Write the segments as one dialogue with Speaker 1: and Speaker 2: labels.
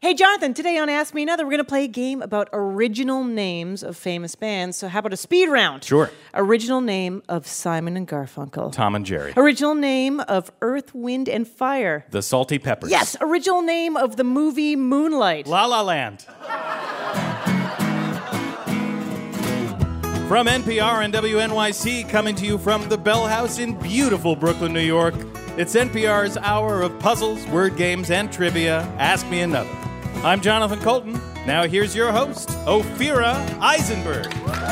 Speaker 1: Hey, Jonathan, today on Ask Me Another, we're going to play a game about original names of famous bands. So how about a speed round?
Speaker 2: Sure.
Speaker 1: Original name of Simon and Garfunkel.
Speaker 2: Tom and Jerry.
Speaker 1: Original name of Earth, Wind, and Fire.
Speaker 2: The Salty Peppers.
Speaker 1: Yes, original name of the movie Moonlight.
Speaker 2: La La Land. From NPR and WNYC, coming to you from the Bell House in beautiful Brooklyn, New York, it's NPR's hour of puzzles, word games, and trivia. Ask Me Another. I'm Jonathan Colton. Now here's your host, Ophira Eisenberg.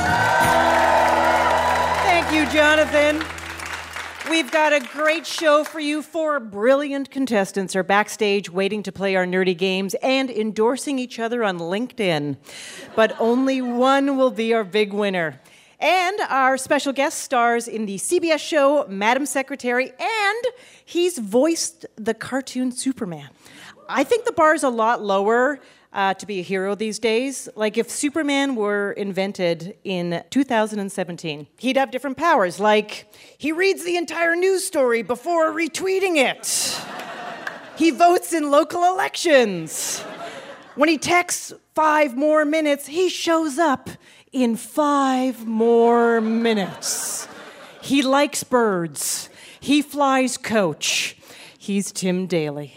Speaker 1: Thank you, Jonathan. We've got a great show for you. 4 brilliant contestants are backstage waiting to play our nerdy games and endorsing each other on LinkedIn. But only one will be our big winner. And our special guest stars in the CBS show Madam Secretary, and he's voiced the cartoon Superman. I think the bar's a lot lower to be a hero these days. Like if Superman were invented in 2017, he'd have different powers. Like he reads the entire news story before retweeting it. He votes in local elections. When he texts 5 more minutes, he shows up in 5 more minutes. He likes birds. He flies coach. He's Tim Daly.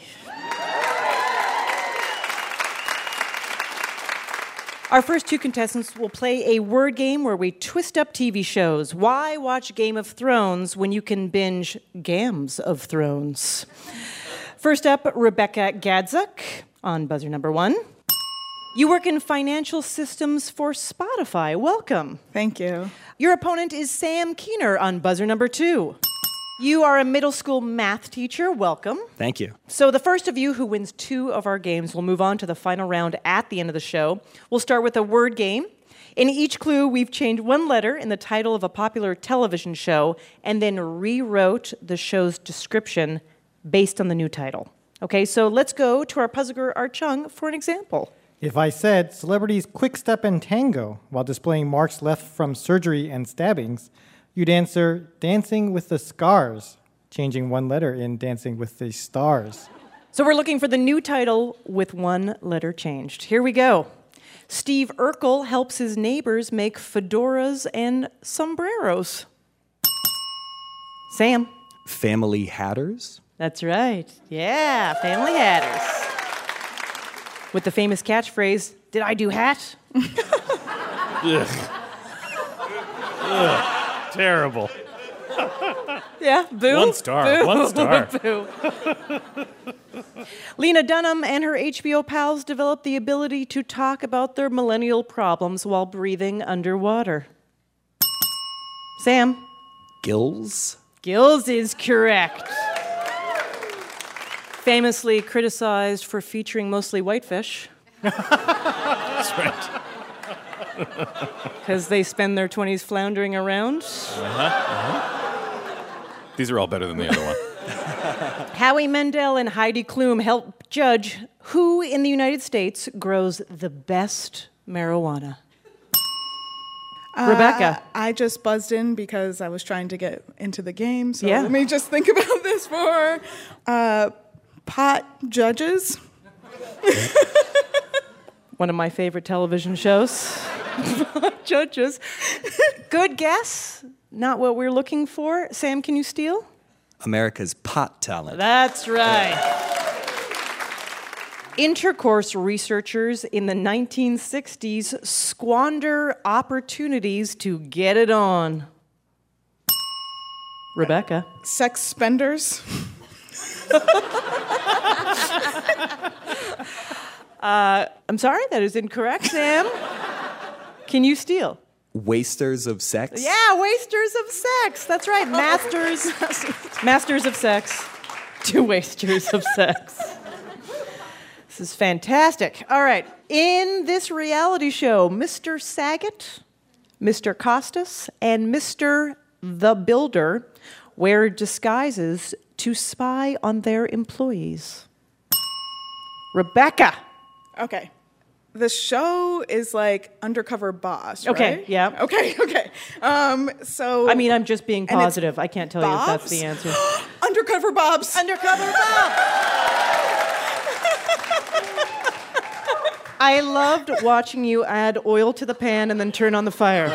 Speaker 1: Our first 2 contestants will play a word game where we twist up TV shows. Why watch Game of Thrones when you can binge Gams of Thrones? First up, Rebecca Gadzuk on buzzer number 1. You work in financial systems for Spotify. Welcome.
Speaker 3: Thank you.
Speaker 1: Your opponent is Sam Keener on buzzer number 2. You are a middle school math teacher. Welcome.
Speaker 4: Thank you.
Speaker 1: So the first of you who wins 2 of our games will move on to the final round at the end of the show. We'll start with a word game. In each clue, we've changed 1 letter in the title of a popular television show and then rewrote the show's description based on the new title. Okay, so let's go to our puzzler, Art Chung, for an example.
Speaker 5: If I said celebrities quick step and tango while displaying marks left from surgery and stabbings, you'd answer Dancing with the Scars, changing 1 letter in Dancing with the Stars.
Speaker 1: So we're looking for the new title with 1 letter changed. Here we go. Steve Urkel helps his neighbors make fedoras and sombreros. Sam.
Speaker 4: Family Hatters?
Speaker 1: That's right. Yeah, Family Hatters. With the famous catchphrase, "Did I do hat?"
Speaker 2: Ugh. Ugh. Terrible.
Speaker 1: Yeah, boo.
Speaker 2: 1 star.
Speaker 1: Boo.
Speaker 2: 1 star.
Speaker 1: Boo. Lena Dunham and her HBO pals developed the ability to talk about their millennial problems while breathing underwater. Sam.
Speaker 4: Gills?
Speaker 1: Gills is correct. Famously criticized for featuring mostly whitefish.
Speaker 2: That's right.
Speaker 1: Because they spend their 20s floundering around.
Speaker 2: These are all better than the other one.
Speaker 1: Howie Mandel and Heidi Klum help judge who in the United States grows the best marijuana. Rebecca.
Speaker 3: I just buzzed in because I was trying to get into the game, so
Speaker 1: Yeah.
Speaker 3: let me just think about this for pot judges.
Speaker 1: One of my favorite television shows. Judges. Good guess. Not what we're looking for. Sam, can you steal?
Speaker 4: America's pot talent.
Speaker 1: That's right. Intercourse researchers in the 1960s squander opportunities to get it on. Rebecca.
Speaker 3: Sex spenders.
Speaker 1: I'm sorry, that is incorrect, Sam. Can you steal?
Speaker 4: Wasters of sex?
Speaker 1: Yeah, wasters of sex. That's right. Masters of sex to wasters of sex. This is fantastic. All right. In this reality show, Mr. Saget, Mr. Costas, and Mr. The Builder wear disguises to spy on their employees. Rebecca.
Speaker 3: Okay. The show is like Undercover Boss, right?
Speaker 1: Okay, yeah.
Speaker 3: Okay. So
Speaker 1: I mean, I'm just being
Speaker 3: And it's
Speaker 1: positive. I can't tell you if that's
Speaker 3: Bobs?
Speaker 1: the answer.
Speaker 3: Undercover Bobs.
Speaker 1: Undercover Bob. I loved watching you add oil to the pan and then turn on the fire.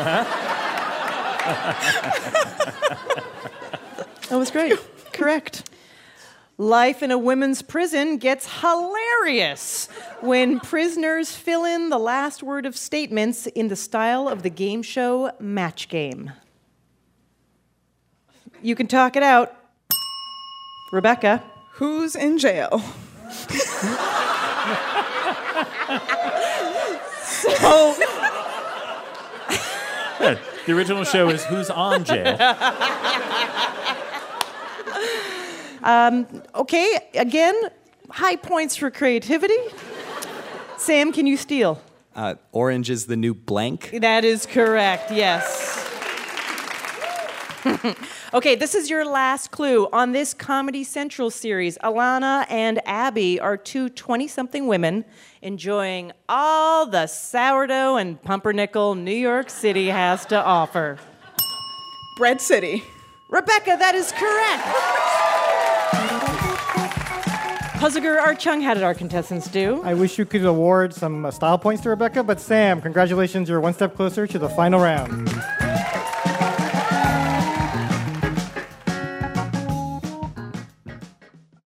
Speaker 1: That was great. Correct. Life in a women's prison gets hilarious when prisoners fill in the last word of statements in the style of the game show Match Game. You can talk it out. Rebecca.
Speaker 3: Who's in jail? So,
Speaker 2: The original show is Who's on Jail?
Speaker 1: Okay, again, high points for creativity. Sam, can you steal?
Speaker 4: Orange is the new blank.
Speaker 1: That is correct, yes. Okay, this is your last clue. On this Comedy Central series, Alana and Abby are two 20-something women enjoying all the sourdough and pumpernickel New York City has to offer.
Speaker 3: Bread City.
Speaker 1: Rebecca, that is correct. Puzzleger Art Chung, how did our contestants do?
Speaker 5: I wish you could award some style points to Rebecca, but Sam, congratulations, you're one step closer to the final round.